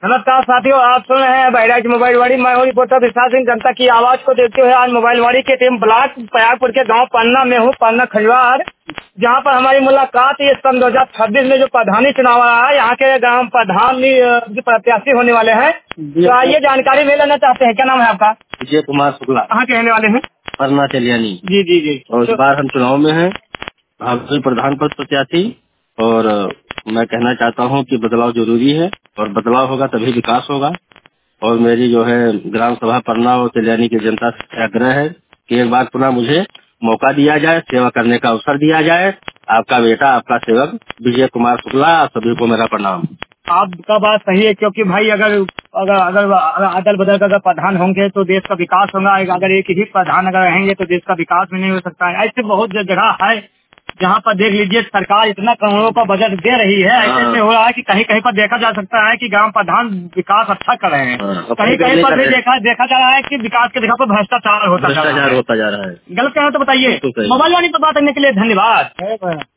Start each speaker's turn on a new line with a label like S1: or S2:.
S1: नमस्कार साथियों, आप सुन रहे हैं बहराइच मोबाइल वाड़ी। मैं हूँ रिपोर्टर विशाल सिंह। जनता की आवाज को देखते हुए आज मोबाइल वाड़ी के टीम ब्लॉक प्रयागपुर के गांव पन्ना में हूँ, पन्ना खजवार, जहां पर हमारी मुलाकात इस सन 2026 में जो प्रधानी चुनाव आ रहा है, यहाँ के ग्राम प्रधान जो प्रत्याशी होने वाले हैं, तो आइए जानकारी ले लेना चाहते हैं। क्या नाम है आपका?
S2: विजय कुमार शुक्ला।
S1: कहाँ के रहने वाले हैं?
S2: पन्ना चलियानी।
S1: जी जी जी।
S2: और इस बार हम चुनाव में हैं, हम प्रधान पद प्रत्याशी। और मैं कहना चाहता हूं कि बदलाव जरूरी है और बदलाव होगा तभी विकास होगा। और मेरी जो है ग्राम सभा पन्ना और चलियानी की जनता से आग्रह है कि एक बार पुनः मुझे मौका दिया जाए, सेवा करने का अवसर दिया जाए। आपका बेटा, आपका सेवक विजय कुमार शुक्ला। आप सभी को मेरा प्रणाम।
S1: आपका बात सही है, क्योंकि भाई अगर अगर अगर अदल बदल कर अगर प्रधान होंगे तो देश का विकास होगा। अगर एक ही प्रधान अगर रहेंगे तो देश का विकास भी नहीं हो सकता है। ऐसे बहुत जगह है जहाँ पर देख लीजिए सरकार इतना करोड़ों का बजट दे रही है, ऐसे हो रहा है कि कहीं कहीं पर देखा जा सकता है कि ग्राम प्रधान विकास अच्छा कर रहे हैं, कहीं कहीं पर भी देखा जा रहा है कि विकास के जगह पर भ्रष्टाचार होता जा रहा है।
S2: गलत कह रहे हो तो बताइए।
S1: मोबाइल वाली पर बात करने के लिए धन्यवाद।